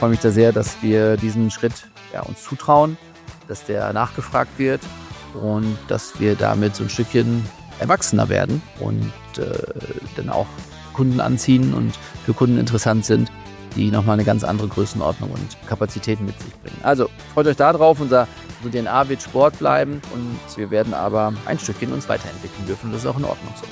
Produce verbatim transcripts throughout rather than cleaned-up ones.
freue mich da sehr, dass wir diesen Schritt ja, uns zutrauen, dass der nachgefragt wird und dass wir damit so ein Stückchen erwachsener werden und äh, dann auch Kunden anziehen und für Kunden interessant sind, die nochmal eine ganz andere Größenordnung und Kapazitäten mit sich bringen. Also freut euch da drauf, unser, unsere D N A wird Sport bleiben und wir werden aber ein Stückchen uns weiterentwickeln dürfen. Das ist auch in Ordnung so.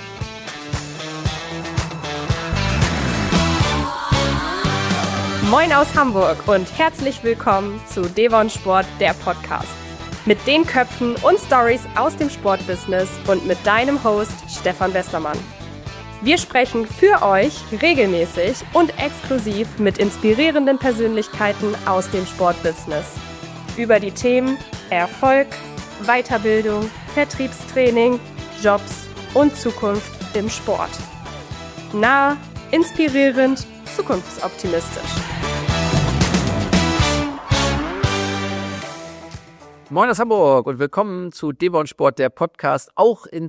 Moin aus Hamburg und herzlich willkommen zu Devon Sport, der Podcast. Mit den Köpfen und Stories aus dem Sportbusiness und mit deinem Host Stefan Westermann. Wir sprechen für euch regelmäßig und exklusiv mit inspirierenden Persönlichkeiten aus dem Sportbusiness. Über die Themen Erfolg, Weiterbildung, Vertriebstraining, Jobs und Zukunft im Sport. Nah, inspirierend, zukunftsoptimistisch. Moin aus Hamburg und willkommen zu Devon Sport, der Podcast. Auch in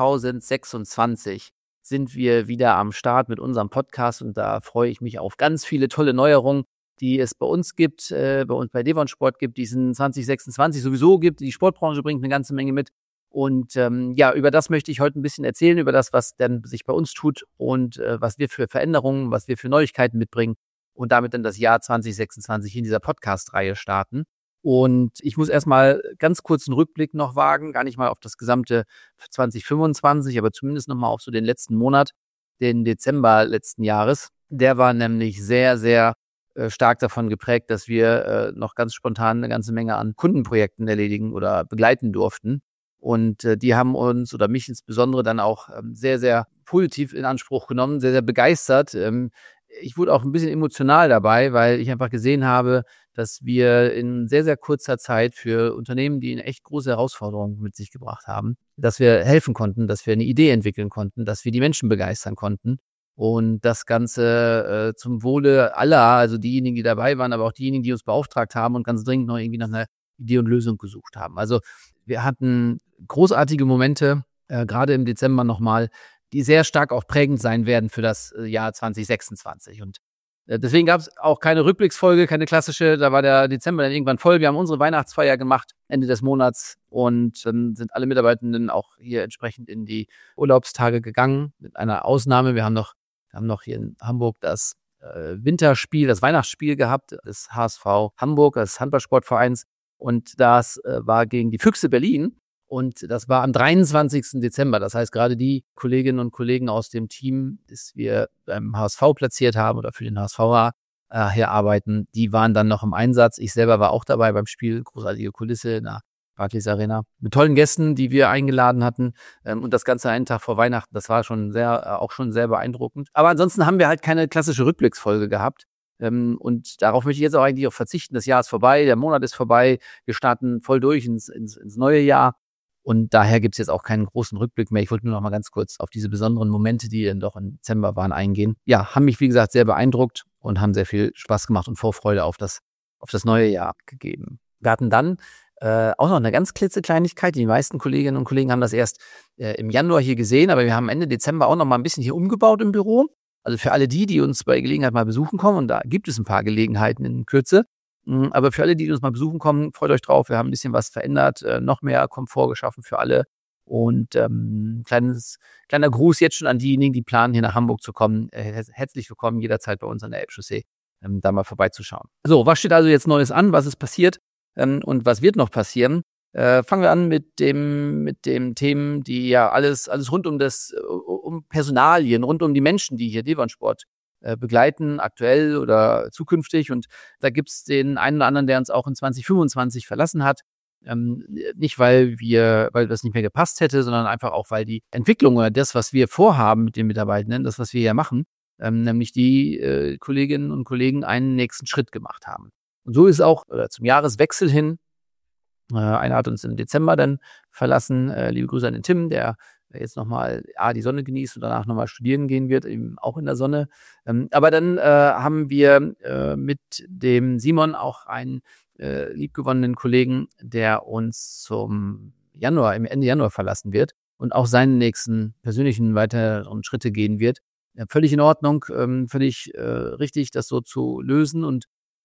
zweitausendsechsundzwanzig sind wir wieder am Start mit unserem Podcast und da freue ich mich auf ganz viele tolle Neuerungen, die es bei uns gibt, äh, bei uns bei Devon Sport gibt, die es in zwanzig sechsundzwanzig sowieso gibt. Die Sportbranche bringt eine ganze Menge mit. Und ähm, ja, über das möchte ich heute ein bisschen erzählen, über das, was dann sich bei uns tut und äh, was wir für Veränderungen, was wir für Neuigkeiten mitbringen und damit dann das Jahr zwanzig sechsundzwanzig in dieser Podcast-Reihe starten. Und ich muss erstmal ganz kurz einen Rückblick noch wagen, gar nicht mal auf das gesamte zwanzig fünfundzwanzig, aber zumindest nochmal auf so den letzten Monat, den Dezember letzten Jahres. Der war nämlich sehr, sehr äh, stark davon geprägt, dass wir äh, noch ganz spontan eine ganze Menge an Kundenprojekten erledigen oder begleiten durften. Und äh, die haben uns oder mich insbesondere dann auch ähm, sehr, sehr positiv in Anspruch genommen, sehr, sehr begeistert. Ähm, ich wurde auch ein bisschen emotional dabei, weil ich einfach gesehen habe, dass wir in sehr, sehr kurzer Zeit für Unternehmen, die eine echt große Herausforderung mit sich gebracht haben, dass wir helfen konnten, dass wir eine Idee entwickeln konnten, dass wir die Menschen begeistern konnten und das Ganze äh, zum Wohle aller, also diejenigen, die dabei waren, aber auch diejenigen, die uns beauftragt haben und ganz dringend noch irgendwie nach einer Idee und Lösung gesucht haben. Also wir hatten großartige Momente, äh, gerade im Dezember nochmal, die sehr stark auch prägend sein werden für das äh, Jahr zwanzig sechsundzwanzig. Und äh, deswegen gab es auch keine Rückblicksfolge, keine klassische, da war der Dezember dann irgendwann voll. Wir haben unsere Weihnachtsfeier gemacht, Ende des Monats, und dann sind alle Mitarbeitenden auch hier entsprechend in die Urlaubstage gegangen, mit einer Ausnahme. Wir haben noch, wir haben noch hier in Hamburg das äh, Winterspiel, das Weihnachtsspiel gehabt, des H S V Hamburg, des Handballsportvereins. Und das äh, war gegen die Füchse Berlin. Und das war am dreiundzwanzigsten Dezember. Das heißt, gerade die Kolleginnen und Kollegen aus dem Team, das wir beim H S V platziert haben oder für den H S V äh, herarbeiten, die waren dann noch im Einsatz. Ich selber war auch dabei beim Spiel. Großartige Kulisse in der Barclays Arena. Mit tollen Gästen, die wir eingeladen hatten. Ähm, und das Ganze einen Tag vor Weihnachten. Das war schon sehr, äh, auch schon sehr beeindruckend. Aber ansonsten haben wir halt keine klassische Rückblicksfolge gehabt. Ähm, und darauf möchte ich jetzt auch eigentlich auch verzichten. Das Jahr ist vorbei, der Monat ist vorbei. Wir starten voll durch ins, ins, ins neue Jahr. Und daher gibt es jetzt auch keinen großen Rückblick mehr. Ich wollte nur noch mal ganz kurz auf diese besonderen Momente, die dann doch im Dezember waren, eingehen. Ja, haben mich, wie gesagt, sehr beeindruckt und haben sehr viel Spaß gemacht und Vorfreude auf das, auf das neue Jahr gegeben. Wir hatten dann äh, auch noch eine ganz klitzekleinigkeit. Die meisten Kolleginnen und Kollegen haben das erst äh, im Januar hier gesehen, aber wir haben Ende Dezember auch noch mal ein bisschen hier umgebaut im Büro. Also für alle die, die uns bei Gelegenheit mal besuchen kommen, und da gibt es ein paar Gelegenheiten in Kürze, aber für alle, die uns mal besuchen kommen, freut euch drauf. Wir haben ein bisschen was verändert, äh, noch mehr Komfort geschaffen für alle. Und ähm, kleines, kleiner Gruß jetzt schon an diejenigen, die planen, hier nach Hamburg zu kommen. Äh, herzlich willkommen jederzeit bei uns an der Elbchaussee, ähm, da mal vorbeizuschauen. So, was steht also jetzt Neues an? Was ist passiert? Ähm, und was wird noch passieren? Äh, fangen wir an mit dem, mit dem Themen, die ja alles, alles rund um das, um Personalien, rund um die Menschen, die hier Devon Sport begleiten, aktuell oder zukünftig. Und da gibt's den einen oder anderen, der uns auch in zwanzig fünfundzwanzig verlassen hat. Ähm, nicht, weil wir, weil das nicht mehr gepasst hätte, sondern einfach auch, weil die Entwicklung oder das, was wir vorhaben mit den Mitarbeitenden, das, was wir hier machen, ähm, nämlich die äh, Kolleginnen und Kollegen einen nächsten Schritt gemacht haben. Und so ist auch oder zum Jahreswechsel hin, äh, einer hat uns im Dezember dann verlassen, äh, liebe Grüße an den Tim, der jetzt nochmal ja, die Sonne genießt und danach nochmal studieren gehen wird, eben auch in der Sonne. Ähm, aber dann äh, haben wir äh, mit dem Simon auch einen äh, liebgewonnenen Kollegen, der uns zum Januar, im Ende Januar verlassen wird und auch seinen nächsten persönlichen weiteren Schritte gehen wird. Ja, völlig in Ordnung, ähm, völlig äh, richtig, das so zu lösen und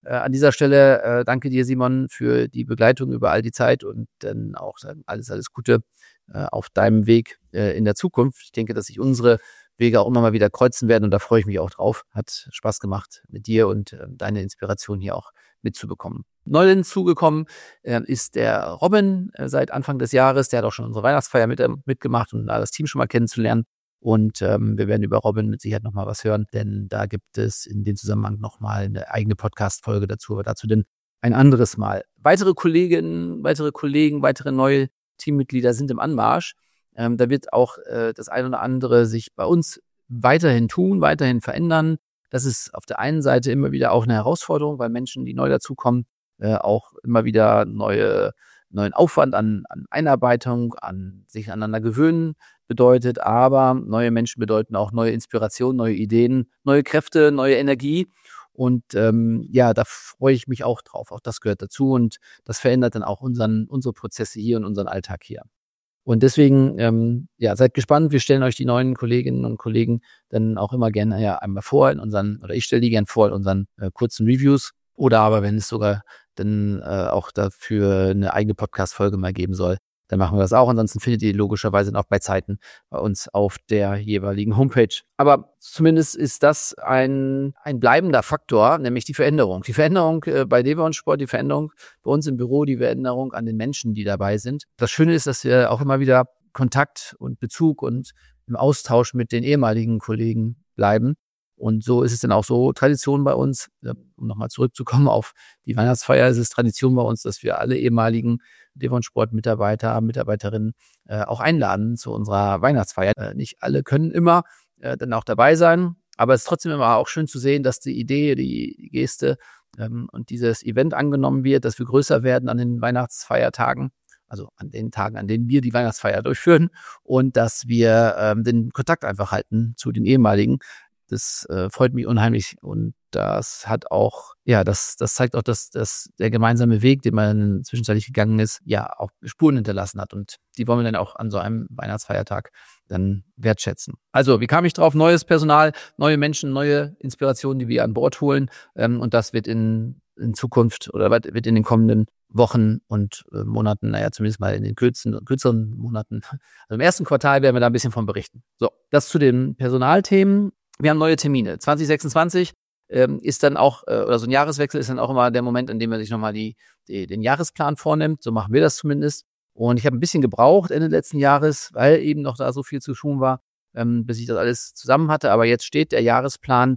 Äh, an dieser Stelle äh, danke dir, Simon, für die Begleitung über all die Zeit und dann auch alles, alles Gute äh, auf deinem Weg äh, in der Zukunft. Ich denke, dass sich unsere Wege auch immer mal wieder kreuzen werden und da freue ich mich auch drauf. Hat Spaß gemacht mit dir und äh, deine Inspiration hier auch mitzubekommen. Neu hinzugekommen äh, ist der Robin äh, seit Anfang des Jahres. Der hat auch schon unsere Weihnachtsfeier mit, äh, mitgemacht und da das Team schon mal kennenzulernen. Und ähm, wir werden über Robin mit Sicherheit nochmal was hören, denn da gibt es in dem Zusammenhang nochmal eine eigene Podcast-Folge dazu, aber dazu denn ein anderes Mal. Weitere Kolleginnen, weitere Kollegen, weitere neue Teammitglieder sind im Anmarsch. Ähm, da wird auch äh, das ein oder andere sich bei uns weiterhin tun, weiterhin verändern. Das ist auf der einen Seite immer wieder auch eine Herausforderung, weil Menschen, die neu dazukommen, äh, auch immer wieder neue, neuen Aufwand an, an Einarbeitung, an sich aneinander gewöhnen bedeutet. Aber neue Menschen bedeuten auch neue Inspiration, neue Ideen, neue Kräfte, neue Energie. Und ähm, ja, da freue ich mich auch drauf. Auch das gehört dazu und das verändert dann auch unseren, unsere Prozesse hier und unseren Alltag hier. Und deswegen, ähm, ja, seid gespannt. Wir stellen euch die neuen Kolleginnen und Kollegen dann auch immer gerne ja, einmal vor in unseren, oder ich stelle die gerne vor in unseren äh, kurzen Reviews. Oder aber, wenn es sogar dann äh, auch dafür eine eigene Podcast-Folge mal geben soll, dann machen wir das auch. Ansonsten findet ihr die logischerweise noch bei Zeiten bei uns auf der jeweiligen Homepage. Aber zumindest ist das ein, ein bleibender Faktor, nämlich die Veränderung. Die Veränderung äh, bei Devon Sport, die Veränderung bei uns im Büro, die Veränderung an den Menschen, die dabei sind. Das Schöne ist, dass wir auch immer wieder Kontakt und Bezug und im Austausch mit den ehemaligen Kollegen bleiben. Und so ist es dann auch so Tradition bei uns, um nochmal zurückzukommen auf die Weihnachtsfeier, ist es Tradition bei uns, dass wir alle ehemaligen Devon Sport Mitarbeiter, Mitarbeiterinnen äh, auch einladen zu unserer Weihnachtsfeier. Äh, nicht alle können immer äh, dann auch dabei sein, aber es ist trotzdem immer auch schön zu sehen, dass die Idee, die, die Geste ähm, und dieses Event angenommen wird, dass wir größer werden an den Weihnachtsfeiertagen, also an den Tagen, an denen wir die Weihnachtsfeier durchführen und dass wir ähm, den Kontakt einfach halten zu den ehemaligen. Das äh, freut mich unheimlich und das hat auch, ja, das, das zeigt auch, dass, dass der gemeinsame Weg, den man zwischenzeitlich gegangen ist, ja, auch Spuren hinterlassen hat und die wollen wir dann auch an so einem Weihnachtsfeiertag dann wertschätzen. Also, wie kam ich drauf? Neues Personal, neue Menschen, neue Inspirationen, die wir an Bord holen ähm, und das wird in, in Zukunft oder wird in den kommenden Wochen und äh, Monaten, naja, zumindest mal in den kürzeren, kürzeren Monaten, also im ersten Quartal werden wir da ein bisschen von berichten. So, das zu den Personalthemen. Wir haben neue Termine. zwanzig sechsundzwanzig ähm, ist dann auch, äh, oder so ein Jahreswechsel ist dann auch immer der Moment, in dem man sich nochmal die, die, den Jahresplan vornimmt. So machen wir das zumindest. Und ich habe ein bisschen gebraucht Ende letzten Jahres, weil eben noch da so viel zu tun war, ähm, bis ich das alles zusammen hatte. Aber jetzt steht der Jahresplan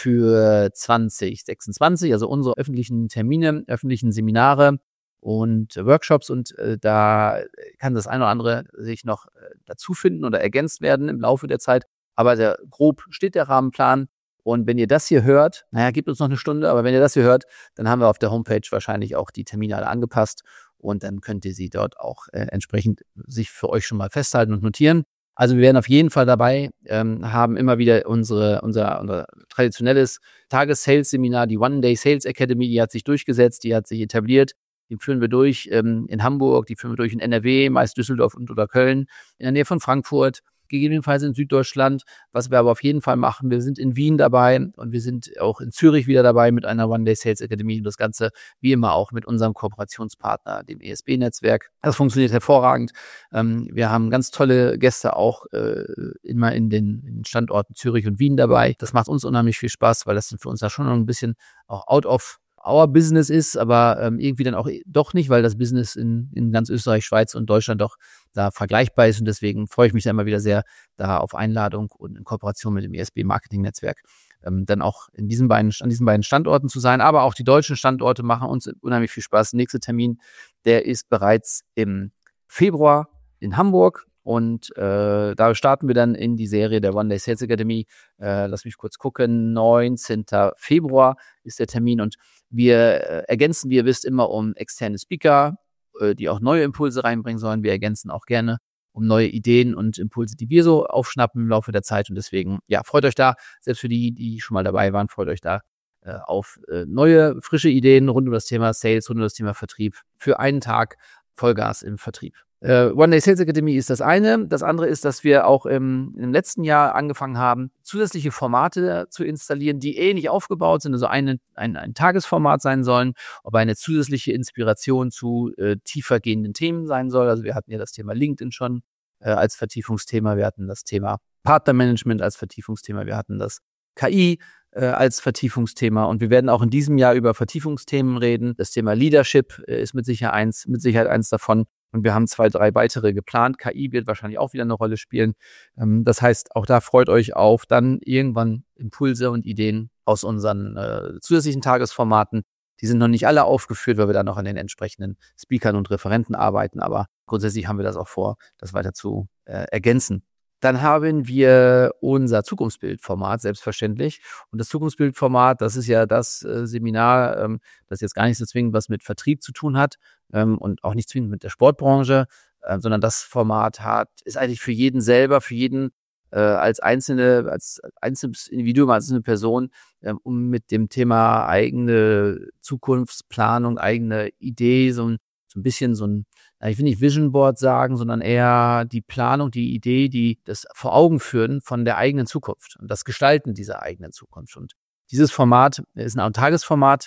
für zwanzig sechsundzwanzig, also unsere öffentlichen Termine, öffentlichen Seminare und Workshops. Und äh, da kann das eine oder andere sich noch äh, dazu finden oder ergänzt werden im Laufe der Zeit. Aber der, grob steht der Rahmenplan. Und wenn ihr das hier hört, naja, gebt uns noch eine Stunde, aber wenn ihr das hier hört, dann haben wir auf der Homepage wahrscheinlich auch die Termine alle angepasst. Und dann könnt ihr sie dort auch äh, entsprechend sich für euch schon mal festhalten und notieren. Also wir werden auf jeden Fall dabei, ähm, haben immer wieder unsere, unser, unser traditionelles Tages-Sales-Seminar, die One-Day-Sales Academy, die hat sich durchgesetzt, die hat sich etabliert. Die führen wir durch ähm, in Hamburg, die führen wir durch in N R W, meist Düsseldorf und oder Köln, in der Nähe von Frankfurt, gegebenenfalls in Süddeutschland. Was wir aber auf jeden Fall machen, wir sind in Wien dabei und wir sind auch in Zürich wieder dabei mit einer One-Day-Sales Academy und das Ganze wie immer auch mit unserem Kooperationspartner, dem E S B-Netzwerk. Das funktioniert hervorragend. Ähm, wir haben ganz tolle Gäste auch äh, immer in den, in den Standorten Zürich und Wien dabei. Das macht uns unheimlich viel Spaß, weil das für uns da schon noch ein bisschen auch out of our Business ist, aber ähm, irgendwie dann auch doch nicht, weil das Business in, in ganz Österreich, Schweiz und Deutschland doch da vergleichbar ist und deswegen freue ich mich da immer wieder sehr, da auf Einladung und in Kooperation mit dem E S B-Marketing-Netzwerk ähm, dann auch in diesen beiden, an diesen beiden Standorten zu sein, aber auch die deutschen Standorte machen uns unheimlich viel Spaß. Der nächste Termin, der ist bereits im Februar in Hamburg. Und äh, da starten wir dann in die Serie der One-Day Sales Academy. Äh, lass mich kurz gucken. neunzehnten Februar ist der Termin. Und wir äh, ergänzen, wie ihr wisst, immer um externe Speaker, äh, die auch neue Impulse reinbringen sollen. Wir ergänzen auch gerne um neue Ideen und Impulse, die wir so aufschnappen im Laufe der Zeit. Und deswegen, ja, freut euch da, selbst für die, die schon mal dabei waren, freut euch da äh, auf äh, neue, frische Ideen rund um das Thema Sales, rund um das Thema Vertrieb. Für einen Tag Vollgas im Vertrieb. Äh, One Day Sales Academy ist das eine. Das andere ist, dass wir auch im, im letzten Jahr angefangen haben, zusätzliche Formate zu installieren, die ähnlich aufgebaut sind, also eine, ein, ein Tagesformat sein sollen, aber eine zusätzliche Inspiration zu äh, tiefer gehenden Themen sein soll. Also wir hatten ja das Thema LinkedIn schon äh, als Vertiefungsthema, wir hatten das Thema Partnermanagement als Vertiefungsthema, wir hatten das K I äh, als Vertiefungsthema und wir werden auch in diesem Jahr über Vertiefungsthemen reden. Das Thema Leadership äh, ist mit Sicherheit eins, mit Sicherheit eins davon. Und wir haben zwei, drei weitere geplant. K I wird wahrscheinlich auch wieder eine Rolle spielen. Das heißt, auch da freut euch auf dann irgendwann Impulse und Ideen aus unseren äh, zusätzlichen Tagesformaten. Die sind noch nicht alle aufgeführt, weil wir da noch an den entsprechenden Speakern und Referenten arbeiten. Aber grundsätzlich haben wir das auch vor, das weiter zu äh, ergänzen. Dann haben wir unser Zukunftsbildformat, selbstverständlich. Und das Zukunftsbildformat, das ist ja das äh, Seminar, ähm, das jetzt gar nicht so zwingend was mit Vertrieb zu tun hat ähm, und auch nicht zwingend mit der Sportbranche, äh, sondern das Format hat, ist eigentlich für jeden selber, für jeden äh, als einzelne, als einzelnes Individuum, als einzelne Person, ähm, um mit dem Thema eigene Zukunftsplanung, eigene Idee, so ein, so ein bisschen so ein, ich will nicht Vision Board sagen, sondern eher die Planung, die Idee, die das vor Augen führen von der eigenen Zukunft und das Gestalten dieser eigenen Zukunft. Und dieses Format ist ein Tagesformat.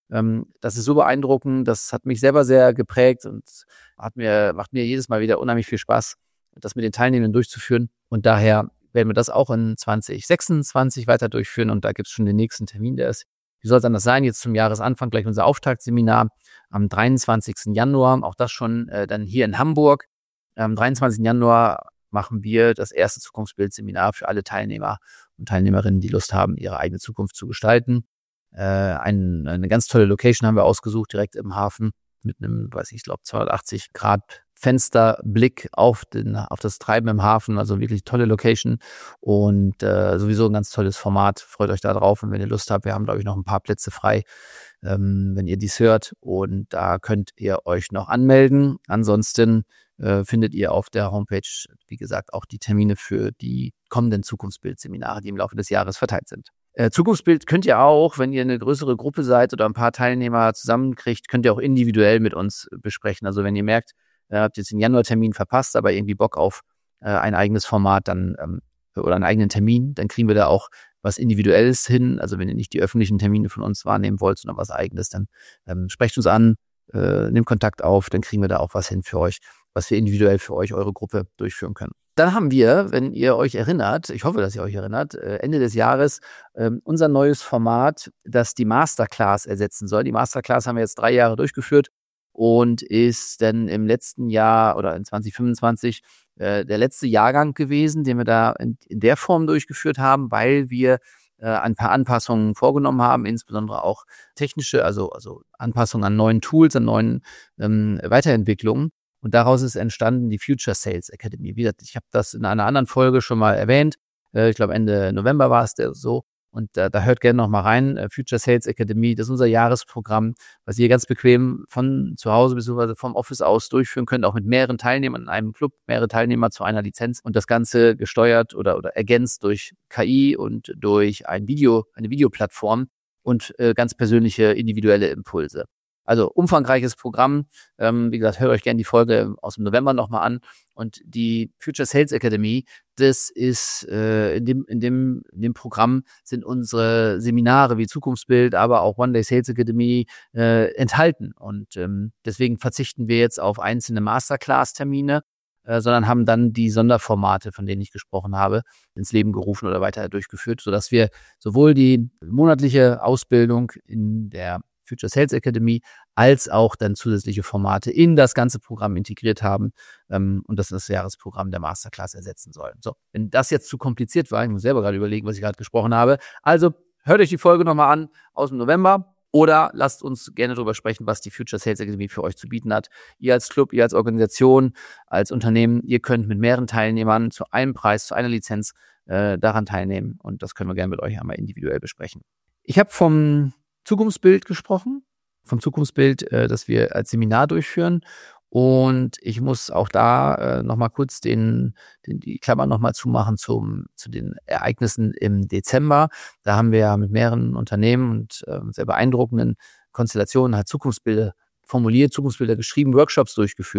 Das ist so beeindruckend, das hat mich selber sehr geprägt und hat mir, macht mir jedes Mal wieder unheimlich viel Spaß, das mit den Teilnehmern durchzuführen. Und daher werden wir das auch in zwanzig sechsundzwanzig weiter durchführen und da gibt es schon den nächsten Termin, der ist, wie soll es anders sein, jetzt zum Jahresanfang gleich unser Auftaktseminar am dreiundzwanzigsten Januar, auch das schon äh, dann hier in Hamburg. Am dreiundzwanzigsten Januar machen wir das erste Zukunftsbildseminar für alle Teilnehmer und Teilnehmerinnen, die Lust haben, ihre eigene Zukunft zu gestalten. Äh, ein, eine ganz tolle Location haben wir ausgesucht, direkt im Hafen mit einem, weiß ich, ich glaube zweihundertachtzig Grad Fensterblick auf den, auf das Treiben im Hafen, also wirklich tolle Location und äh, sowieso ein ganz tolles Format. Freut euch da drauf und wenn ihr Lust habt, wir haben, glaube ich, noch ein paar Plätze frei, ähm, wenn ihr dies hört und da könnt ihr euch noch anmelden. Ansonsten äh, findet ihr auf der Homepage, wie gesagt, auch die Termine für die kommenden Zukunftsbild-Seminare, die im Laufe des Jahres verteilt sind. Äh, Zukunftsbild könnt ihr auch, wenn ihr eine größere Gruppe seid oder ein paar Teilnehmer zusammenkriegt, könnt ihr auch individuell mit uns besprechen. Also wenn ihr merkt, ihr habt jetzt den Januartermin verpasst, aber irgendwie Bock auf äh, ein eigenes Format dann ähm, oder einen eigenen Termin, dann kriegen wir da auch was Individuelles hin. Also wenn ihr nicht die öffentlichen Termine von uns wahrnehmen wollt, sondern was Eigenes, dann ähm, sprecht uns an, äh, nehmt Kontakt auf, dann kriegen wir da auch was hin für euch, was wir individuell für euch, eure Gruppe durchführen können. Dann haben wir, wenn ihr euch erinnert, ich hoffe, dass ihr euch erinnert, äh, Ende des Jahres äh, unser neues Format, das die Masterclass ersetzen soll. Die Masterclass haben wir jetzt drei Jahre durchgeführt und ist dann im letzten Jahr oder in zwanzig fünfundzwanzig äh, der letzte Jahrgang gewesen, den wir da in, in der Form durchgeführt haben, weil wir äh, ein paar Anpassungen vorgenommen haben, insbesondere auch technische, also, also Anpassungen an neuen Tools, an neuen ähm, Weiterentwicklungen. Und daraus ist entstanden die Future Sales Academy. Wie gesagt, ich habe das in einer anderen Folge schon mal erwähnt. Äh, ich glaube, Ende November war es der so. Und äh, da hört gerne noch mal rein. Äh, Future Sales Academy, das ist unser Jahresprogramm, was ihr ganz bequem von zu Hause bzw. vom Office aus durchführen könnt, auch mit mehreren Teilnehmern in einem Club, mehrere Teilnehmer zu einer Lizenz und das Ganze gesteuert oder, oder ergänzt durch K I und durch ein Video, eine Videoplattform und äh, ganz persönliche individuelle Impulse. Also umfangreiches Programm. Ähm, wie gesagt, hört euch gerne die Folge aus dem November nochmal an. Und die Future Sales Academy, das ist äh, in dem in dem in dem Programm sind unsere Seminare wie Zukunftsbild, aber auch One Day Sales Academy äh, enthalten. Und ähm, deswegen verzichten wir jetzt auf einzelne Masterclass-Termine, äh, sondern haben dann die Sonderformate, von denen ich gesprochen habe, ins Leben gerufen oder weiter durchgeführt, sodass wir sowohl die monatliche Ausbildung in der Future Sales Academy, als auch dann zusätzliche Formate in das ganze Programm integriert haben ähm, und das das Jahresprogramm der Masterclass ersetzen soll. So, wenn das jetzt zu kompliziert war, ich muss selber gerade überlegen, was ich gerade gesprochen habe. Also hört euch die Folge nochmal an aus dem November oder lasst uns gerne darüber sprechen, was die Future Sales Academy für euch zu bieten hat. Ihr als Club, ihr als Organisation, als Unternehmen, ihr könnt mit mehreren Teilnehmern zu einem Preis, zu einer Lizenz äh, daran teilnehmen und das können wir gerne mit euch einmal individuell besprechen. Ich habe vom Zukunftsbild gesprochen, vom Zukunftsbild, äh, das wir als Seminar durchführen. Und ich muss auch da äh, nochmal kurz den, den, die Klammer nochmal zumachen zum, zu den Ereignissen im Dezember. Da haben wir ja mit mehreren Unternehmen und äh, sehr beeindruckenden Konstellationen halt Zukunftsbilder formuliert, Zukunftsbilder geschrieben, Workshops durchgeführt.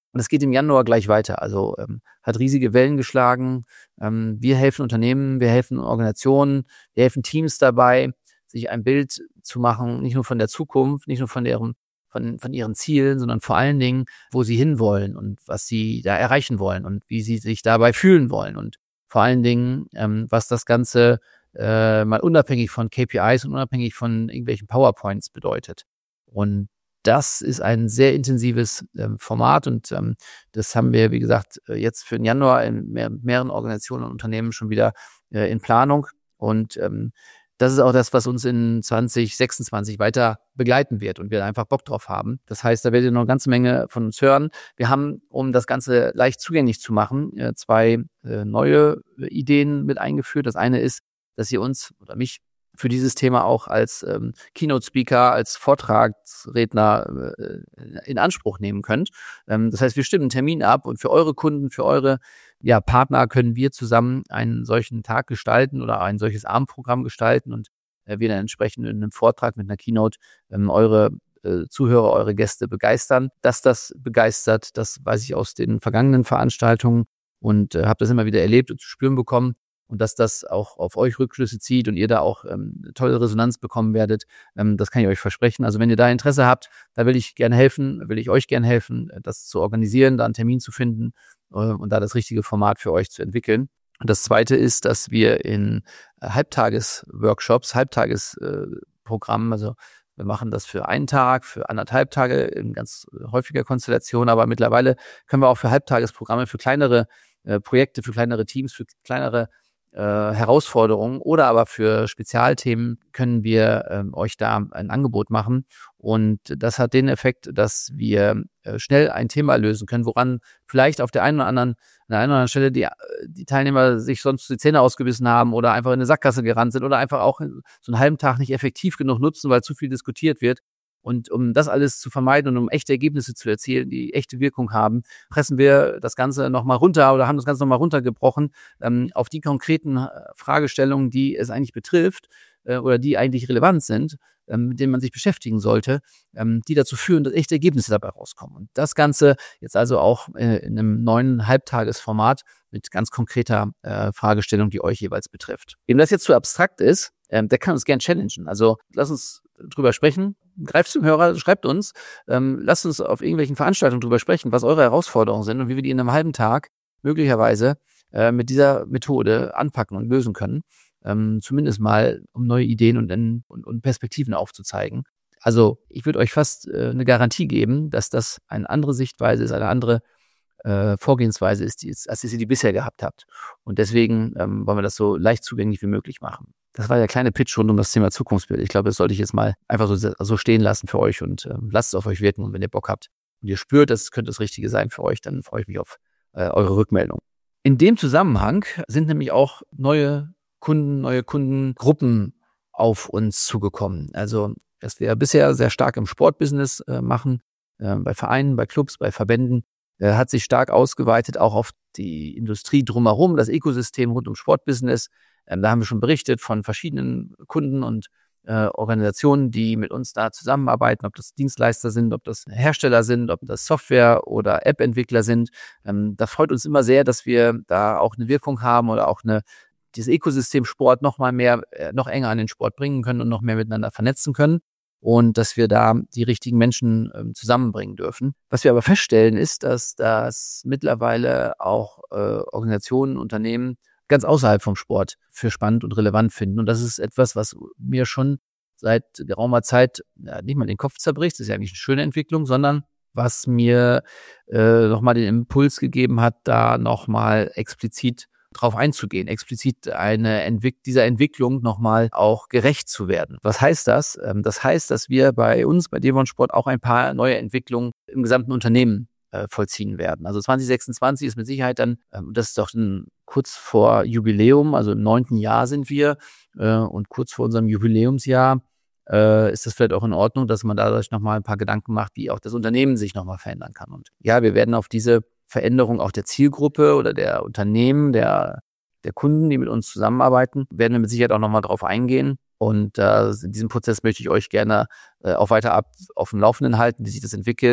Und es geht im Januar gleich weiter. Also ähm, hat riesige Wellen geschlagen. Ähm, wir helfen Unternehmen, wir helfen Organisationen, wir helfen Teams dabei, sich ein Bild zu machen, nicht nur von der Zukunft, nicht nur von deren, von, von ihren Zielen, sondern vor allen Dingen, wo sie hinwollen und was sie da erreichen wollen und wie sie sich dabei fühlen wollen. Und vor allen Dingen, ähm, was das Ganze äh, mal unabhängig von K P Is und unabhängig von irgendwelchen PowerPoints bedeutet. Und das ist ein sehr intensives ähm, Format und ähm, das haben wir, wie gesagt, jetzt für den Januar in mehr, mehreren Organisationen und Unternehmen schon wieder äh, in Planung. Und ähm, das ist auch das, was uns in zwanzig sechsundzwanzig weiter begleiten wird und wir einfach Bock drauf haben. Das heißt, da werdet ihr noch eine ganze Menge von uns hören. Wir haben, um das Ganze leicht zugänglich zu machen, äh, zwei äh, neue Ideen mit eingeführt. Das eine ist, dass ihr uns oder mich für dieses Thema auch als ähm, Keynote-Speaker, als Vortragsredner äh, in Anspruch nehmen könnt. Ähm, das heißt, wir stimmen einen Termin ab und für eure Kunden, für eure ja, Partner können wir zusammen einen solchen Tag gestalten oder ein solches Abendprogramm gestalten und äh, wir dann entsprechend in einem Vortrag mit einer Keynote ähm, eure äh, Zuhörer, eure Gäste begeistern. Dass das begeistert, das weiß ich aus den vergangenen Veranstaltungen und äh, habe das immer wieder erlebt und zu spüren bekommen. Und dass das auch auf euch Rückschlüsse zieht und ihr da auch ähm, tolle Resonanz bekommen werdet, ähm, das kann ich euch versprechen. Also wenn ihr da Interesse habt, da will ich gerne helfen, will ich euch gerne helfen, das zu organisieren, da einen Termin zu finden äh, und da das richtige Format für euch zu entwickeln. Und das Zweite ist, dass wir in äh, Halbtages-Workshops, Halbtagesprogrammen, äh, also wir machen das für einen Tag, für anderthalb Tage in ganz häufiger Konstellation, aber mittlerweile können wir auch für Halbtagesprogramme, für kleinere äh, Projekte, für kleinere Teams, für kleinere Äh, Herausforderungen oder aber für Spezialthemen können wir ähm, euch da ein Angebot machen. Und das hat den Effekt, dass wir äh, schnell ein Thema lösen können, woran vielleicht auf der einen oder anderen, an der einen oder anderen Stelle die, die Teilnehmer sich sonst die Zähne ausgebissen haben oder einfach in eine Sackgasse gerannt sind oder einfach auch so einen halben Tag nicht effektiv genug nutzen, weil zu viel diskutiert wird. Und um das alles zu vermeiden und um echte Ergebnisse zu erzielen, die echte Wirkung haben, pressen wir das Ganze nochmal runter oder haben das Ganze nochmal runtergebrochen ähm, auf die konkreten Fragestellungen, die es eigentlich betrifft äh, oder die eigentlich relevant sind, ähm, mit denen man sich beschäftigen sollte, ähm, die dazu führen, dass echte Ergebnisse dabei rauskommen. Und das Ganze jetzt also auch äh, in einem neuen Halbtagesformat mit ganz konkreter äh, Fragestellung, die euch jeweils betrifft. Wem das jetzt zu abstrakt ist, ähm, der kann uns gern challengen. Also lass uns drüber sprechen. Greift zum Hörer, schreibt uns, ähm, lasst uns auf irgendwelchen Veranstaltungen drüber sprechen, was eure Herausforderungen sind und wie wir die in einem halben Tag möglicherweise äh, mit dieser Methode anpacken und lösen können. Ähm, zumindest mal, um neue Ideen und, und, und Perspektiven aufzuzeigen. Also ich würde euch fast äh, eine Garantie geben, dass das eine andere Sichtweise ist, eine andere äh, Vorgehensweise ist, die, als ihr sie die bisher gehabt habt. Und deswegen ähm, wollen wir das so leicht zugänglich wie möglich machen. Das war der kleine Pitch rund um das Thema Zukunftsbild. Ich glaube, das sollte ich jetzt mal einfach so, so stehen lassen für euch und äh, lasst es auf euch wirken. Und wenn ihr Bock habt und ihr spürt, das könnte das Richtige sein für euch, dann freue ich mich auf äh, eure Rückmeldung. In dem Zusammenhang sind nämlich auch neue Kunden, neue Kundengruppen auf uns zugekommen. Also, was wir bisher sehr stark im Sportbusiness äh, machen, äh, bei Vereinen, bei Clubs, bei Verbänden, äh, hat sich stark ausgeweitet, auch auf die Industrie drumherum, das Ökosystem rund um Sportbusiness. Ähm, da haben wir schon berichtet von verschiedenen Kunden und äh, Organisationen, die mit uns da zusammenarbeiten, ob das Dienstleister sind, ob das Hersteller sind, ob das Software- oder App-Entwickler sind. Ähm, da freut uns immer sehr, dass wir da auch eine Wirkung haben oder auch eine dieses Ökosystem Sport noch mal mehr, äh, noch enger an den Sport bringen können und noch mehr miteinander vernetzen können und dass wir da die richtigen Menschen ähm, zusammenbringen dürfen. Was wir aber feststellen ist, dass das mittlerweile auch äh, Organisationen, Unternehmen ganz außerhalb vom Sport für spannend und relevant finden. Und das ist etwas, was mir schon seit geraumer Zeit ja, nicht mal den Kopf zerbricht. Das ist ja eigentlich eine schöne Entwicklung, sondern was mir äh, nochmal den Impuls gegeben hat, da nochmal explizit drauf einzugehen, explizit eine Entwick- dieser Entwicklung nochmal auch gerecht zu werden. Was heißt das? Ähm, das heißt, dass wir bei uns, bei Devon Sport, auch ein paar neue Entwicklungen im gesamten Unternehmen äh, vollziehen werden. Also zwanzig sechsundzwanzig ist mit Sicherheit dann, ähm, das ist doch ein, kurz vor Jubiläum, also im neunten Jahr sind wir äh, und kurz vor unserem Jubiläumsjahr äh, ist das vielleicht auch in Ordnung, dass man dadurch nochmal ein paar Gedanken macht, wie auch das Unternehmen sich nochmal verändern kann. Und ja, wir werden auf diese Veränderung auch der Zielgruppe oder der Unternehmen, der, der Kunden, die mit uns zusammenarbeiten, werden wir mit Sicherheit auch nochmal drauf eingehen. Und äh, in diesem Prozess möchte ich euch gerne äh, auch weiter ab, auf dem Laufenden halten, wie sich das entwickelt.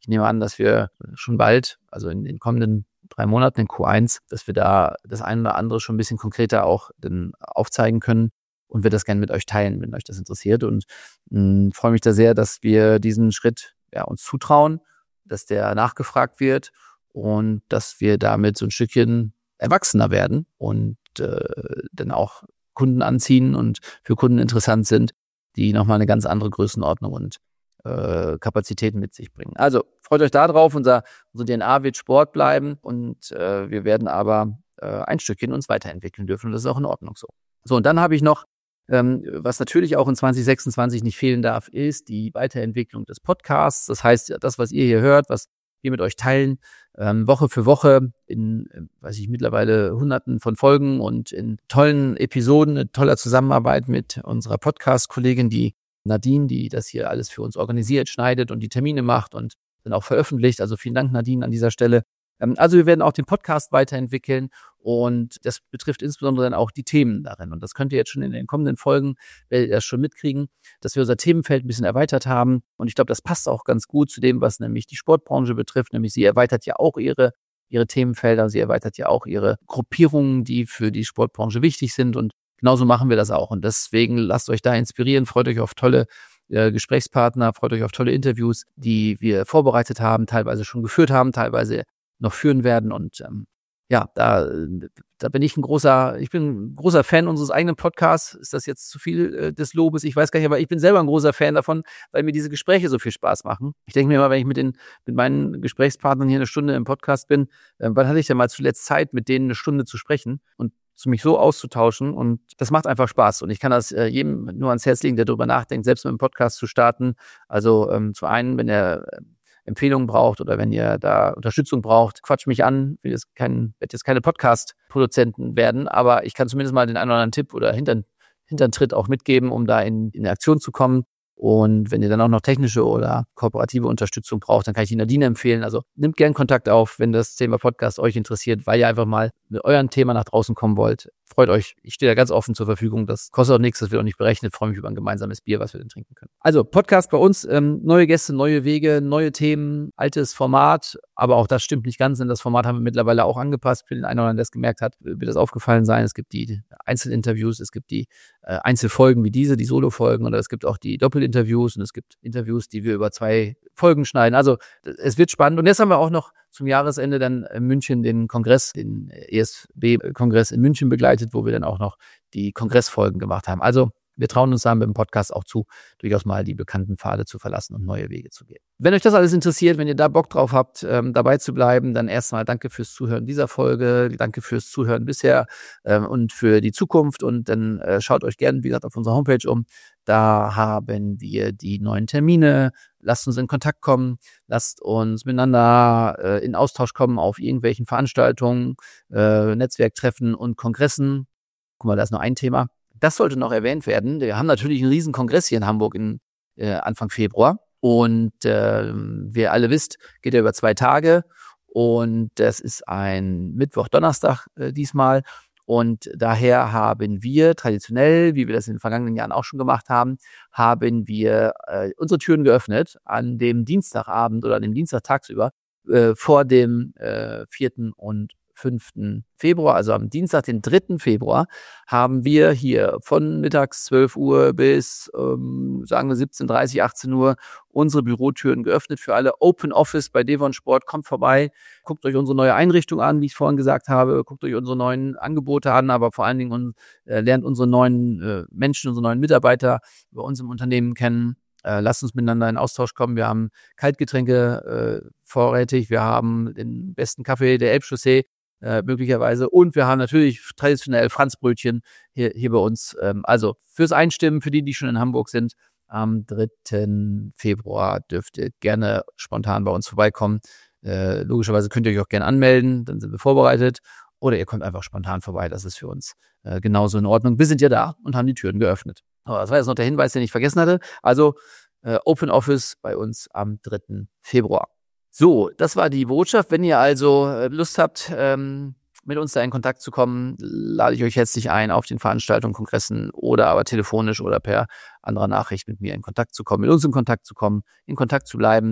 ich nehme an, dass wir schon bald, also in den kommenden drei Monaten in Q eins, dass wir da das eine oder andere schon ein bisschen konkreter auch dann aufzeigen können und wir das gerne mit euch teilen, wenn euch das interessiert. Und mh, freue mich da sehr, dass wir diesen Schritt ja, uns zutrauen, dass der nachgefragt wird und dass wir damit so ein Stückchen erwachsener werden und äh, dann auch Kunden anziehen und für Kunden interessant sind, die nochmal eine ganz andere Größenordnung und äh, Kapazitäten mit sich bringen. Also freut euch da drauf, unser, unsere D N A wird Sport bleiben und äh, wir werden aber äh, ein Stückchen uns weiterentwickeln dürfen und das ist auch in Ordnung so. So, und dann habe ich noch, ähm, was natürlich auch in zwanzig sechsundzwanzig nicht fehlen darf, ist die Weiterentwicklung des Podcasts. Das heißt, das, was ihr hier hört, was wir mit euch teilen, ähm, Woche für Woche in, äh, weiß ich, mittlerweile hunderten von Folgen und in tollen Episoden, in toller Zusammenarbeit mit unserer Podcast-Kollegin, die Nadine, die das hier alles für uns organisiert, schneidet und die Termine macht und dann auch veröffentlicht. Also vielen Dank, Nadine, an dieser Stelle. Ähm, also wir werden auch den Podcast weiterentwickeln und das betrifft insbesondere dann auch die Themen darin. Und das könnt ihr jetzt schon in den kommenden Folgen, werdet ihr das schon mitkriegen, dass wir unser Themenfeld ein bisschen erweitert haben. Und ich glaube, das passt auch ganz gut zu dem, was nämlich die Sportbranche betrifft. Nämlich sie erweitert ja auch ihre, ihre Themenfelder, sie erweitert ja auch ihre Gruppierungen, die für die Sportbranche wichtig sind. Und genauso machen wir das auch. Und deswegen lasst euch da inspirieren, freut euch auf tolle äh, Gesprächspartner, freut euch auf tolle Interviews, die wir vorbereitet haben, teilweise schon geführt haben, teilweise noch führen werden. Und ähm, ja, da, da bin ich ein großer, ich bin ein großer Fan unseres eigenen Podcasts. Ist das jetzt zu viel äh, des Lobes? Ich weiß gar nicht, aber ich bin selber ein großer Fan davon, weil mir diese Gespräche so viel Spaß machen. Ich denke mir immer, wenn ich mit den mit meinen Gesprächspartnern hier eine Stunde im Podcast bin, äh, wann hatte ich denn mal zuletzt Zeit, mit denen eine Stunde zu sprechen und zu mich so auszutauschen, und das macht einfach Spaß und ich kann das äh, jedem nur ans Herz legen, der darüber nachdenkt, selbst mit einem Podcast zu starten. Also ähm, zu einen, wenn er äh, Empfehlungen braucht oder wenn ihr da Unterstützung braucht, quatscht mich an. Ich will jetzt kein, werde jetzt keine Podcast-Produzenten werden, aber ich kann zumindest mal den einen oder anderen Tipp oder Hintern, Hinterntritt auch mitgeben, um da in, in Aktion zu kommen. Und wenn ihr dann auch noch technische oder kooperative Unterstützung braucht, dann kann ich die Nadine empfehlen. Also nehmt gern Kontakt auf, wenn das Thema Podcast euch interessiert, weil ihr einfach mal mit eurem Thema nach draußen kommen wollt. Freut euch. Ich stehe da ganz offen zur Verfügung. Das kostet auch nichts, das wird auch nicht berechnet. Ich freue mich über ein gemeinsames Bier, was wir dann trinken können. Also Podcast bei uns, ähm, neue Gäste, neue Wege, neue Themen, altes Format. Aber auch das stimmt nicht ganz, denn das Format haben wir mittlerweile auch angepasst. Für den einen oder anderen, der es gemerkt hat, wird das aufgefallen sein. Es gibt die Einzelinterviews, es gibt die äh, Einzelfolgen wie diese, die Solo-Folgen, oder es gibt auch die Doppelinterviews und es gibt Interviews, die wir über zwei Folgen schneiden. Also es wird spannend. Und jetzt haben wir auch noch zum Jahresende dann in München den Kongress, den E S B-Kongress in München begleitet, wo wir dann auch noch die Kongressfolgen gemacht haben. Also wir trauen uns dann mit dem Podcast auch zu, durchaus mal die bekannten Pfade zu verlassen und neue Wege zu gehen. Wenn euch das alles interessiert, wenn ihr da Bock drauf habt, ähm, dabei zu bleiben, dann erstmal danke fürs Zuhören dieser Folge, danke fürs Zuhören bisher ähm, und für die Zukunft. Und dann äh, schaut euch gerne, wie gesagt, auf unserer Homepage um. Da haben wir die neuen Termine. Lasst uns in Kontakt kommen, lasst uns miteinander äh, in Austausch kommen auf irgendwelchen Veranstaltungen, äh, Netzwerktreffen und Kongressen. Guck mal, da ist noch ein Thema. Das sollte noch erwähnt werden. Wir haben natürlich einen riesen Kongress hier in Hamburg in äh, Anfang Februar. Und äh, wie ihr alle wisst, geht er über zwei Tage. Und das ist ein Mittwoch, Donnerstag äh, diesmal. Und daher haben wir traditionell, wie wir das in den vergangenen Jahren auch schon gemacht haben, haben wir äh, unsere Türen geöffnet an dem Dienstagabend oder an dem Dienstag tagsüber äh, vor dem äh, vierten und fünften Februar, also am Dienstag, den dritten Februar, haben wir hier von mittags zwölf Uhr bis, ähm, sagen wir siebzehn Uhr dreißig, achtzehn Uhr unsere Bürotüren geöffnet für alle. Open Office bei Devon Sport, kommt vorbei, guckt euch unsere neue Einrichtung an, wie ich vorhin gesagt habe, guckt euch unsere neuen Angebote an, aber vor allen Dingen und, äh, lernt unsere neuen äh, Menschen, unsere neuen Mitarbeiter bei uns im Unternehmen kennen. Äh, lasst uns miteinander in Austausch kommen. Wir haben Kaltgetränke äh, vorrätig, wir haben den besten Kaffee der Elbchaussee, Äh, möglicherweise. Und wir haben natürlich traditionell Franzbrötchen hier, hier bei uns. Ähm, also fürs Einstimmen, für die, die schon in Hamburg sind, am dritten Februar dürft ihr gerne spontan bei uns vorbeikommen. Äh, logischerweise könnt ihr euch auch gerne anmelden, dann sind wir vorbereitet. Oder ihr kommt einfach spontan vorbei, das ist für uns äh, genauso in Ordnung. Wir sind ja da und haben die Türen geöffnet. Aber das war jetzt noch der Hinweis, den ich vergessen hatte. Also äh, Open Office bei uns am dritten Februar. So, das war die Botschaft. Wenn ihr also Lust habt, ähm, mit uns da in Kontakt zu kommen, lade ich euch herzlich ein, auf den Veranstaltungen, Kongressen oder aber telefonisch oder per anderer Nachricht mit mir in Kontakt zu kommen, mit uns in Kontakt zu kommen, in Kontakt zu bleiben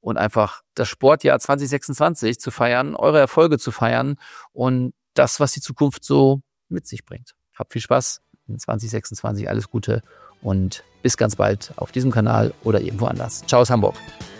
und einfach das Sportjahr zwanzig sechsundzwanzig zu feiern, eure Erfolge zu feiern und das, was die Zukunft so mit sich bringt. Habt viel Spaß in zwanzig sechsundzwanzig, alles Gute und bis ganz bald auf diesem Kanal oder irgendwo anders. Ciao aus Hamburg.